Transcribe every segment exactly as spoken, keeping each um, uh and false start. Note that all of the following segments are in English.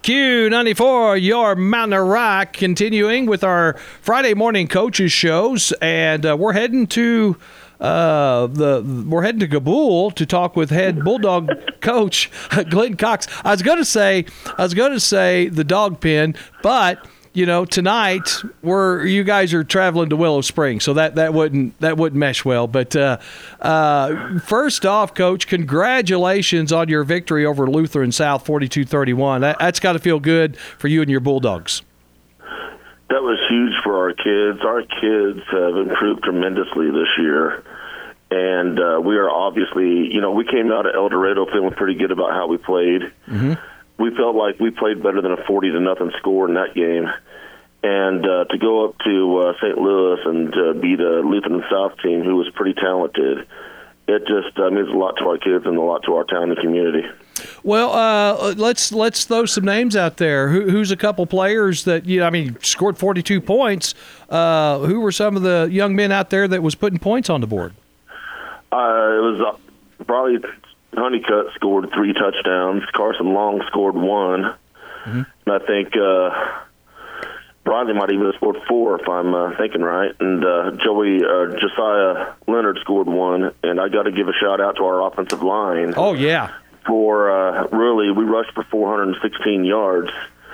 Q ninety-four, your Mountain Rock, continuing with our Friday morning coaches shows, and uh, we're heading to uh, the we're heading to Kabul to talk with head Bulldog coach Glenn Cox. I was going to say I was going to say the dog pen, but you know tonight we're you guys are traveling to Willow Springs, so that, that wouldn't that wouldn't mesh well. But uh, uh, first off, Coach, congratulations on your victory over Lutheran South, forty-two thirty-one. That, that's got to feel good for you and your Bulldogs. That was huge for our kids. Our kids have improved tremendously this year. And uh, we are obviously, you know, we came out of El Dorado feeling pretty good about how we played. Mm-hmm. We felt like we played better than a forty to nothing score in that game. And uh, to go up to uh, Saint Louis and uh, beat a Lutheran South team who was pretty talented, it just uh, means a lot to our kids and a lot to our town and community. Well, uh, let's let's throw some names out there. Who, who's a couple players that you know, I mean, scored forty-two points? Uh, who were some of the young men out there that was putting points on the board? Uh, it was uh, probably Honeycutt scored three touchdowns. Carson Long scored one, mm-hmm. and I think uh, Bradley might even have scored four if I'm uh, thinking right. And uh, Joey uh, Josiah Leonard scored one. And I got to give a shout out to our offensive line. Oh yeah. For uh, really, we rushed for four hundred sixteen yards,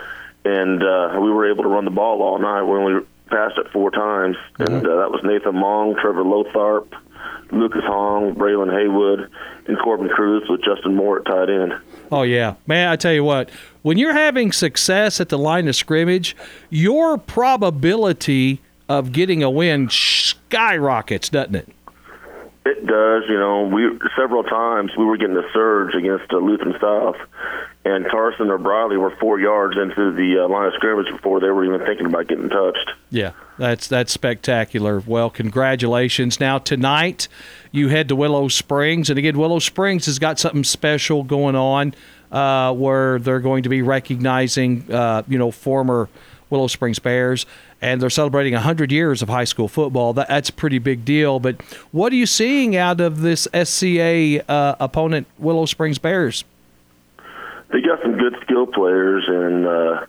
and uh, we were able to run the ball all night. We only passed it four times, mm-hmm. and uh, that was Nathan Long, Trevor Lotharp, Lucas Hong, Braylon Haywood, and Corbin Cruz with Justin Moore at tight end. Oh, yeah. Man, I tell you what, when you're having success at the line of scrimmage, your probability of getting a win skyrockets, doesn't it? It does. You know, we several times we were getting a surge against uh, Lutheran South, and Carson or Bradley were four yards into the uh, line of scrimmage before they were even thinking about getting touched. Yeah, that's that's spectacular. Well, congratulations. Now, tonight you head to Willow Springs, and again, Willow Springs has got something special going on uh, where they're going to be recognizing, uh, you know, former Willow Springs Bears, and they're celebrating one hundred years of high school football. That, that's a pretty big deal. But what are you seeing out of this S C A uh, opponent, Willow Springs Bears? They got some good skill players, and uh,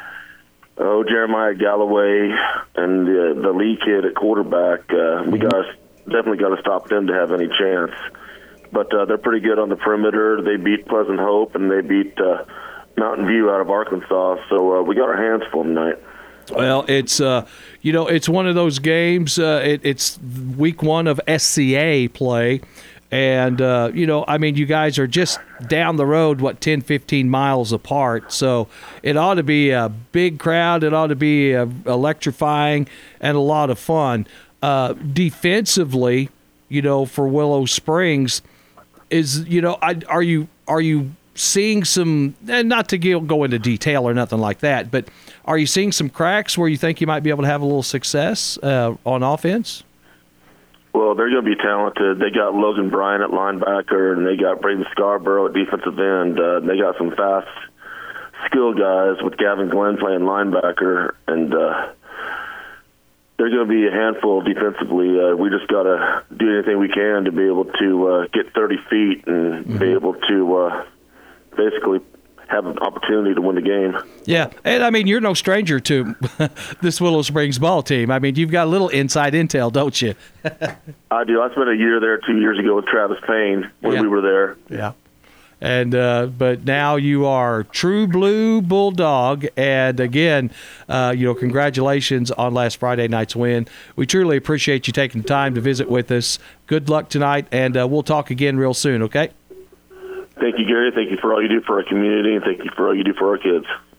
oh, Jeremiah Galloway and the, the Lee kid at quarterback. Uh, we mm-hmm. got definitely got to stop them to have any chance. But uh, they're pretty good on the perimeter. They beat Pleasant Hope, and they beat uh, Mountain View out of Arkansas. So uh, we got our hands full tonight. Well, it's uh, you know, it's one of those games. Uh, it, it's week one of S C A play. And, uh, you know, I mean, you guys are just down the road, what, ten, fifteen miles apart. So it ought to be a big crowd. It ought to be uh, electrifying and a lot of fun. Uh, defensively, you know, for Willow Springs, is, you know, I, are you are you seeing some, and not to go into detail or nothing like that, but are you seeing some cracks where you think you might be able to have a little success uh, on offense? Well, they're going to be talented. They got Logan Bryan at linebacker, and they got Braden Scarborough at defensive end. Uh, they got some fast skill guys with Gavin Glenn playing linebacker, and uh, they're going to be a handful defensively. Uh, we just got to do anything we can to be able to uh, get thirty feet and mm-hmm. be able to uh, basically have an opportunity to win the game. Yeah, and I mean, you're no stranger to this Willow Springs ball team. I mean, you've got a little inside intel, don't you? I do. I spent a year there two years ago with Travis Payne when yeah. we were there. Yeah. And uh, but now you are true blue Bulldog, and again, uh, you know, congratulations on last Friday night's win. We truly appreciate you taking time to visit with us. Good luck tonight, and uh, we'll talk again real soon. Okay. Thank you, Gary. Thank you for all you do for our community, and thank you for all you do for our kids.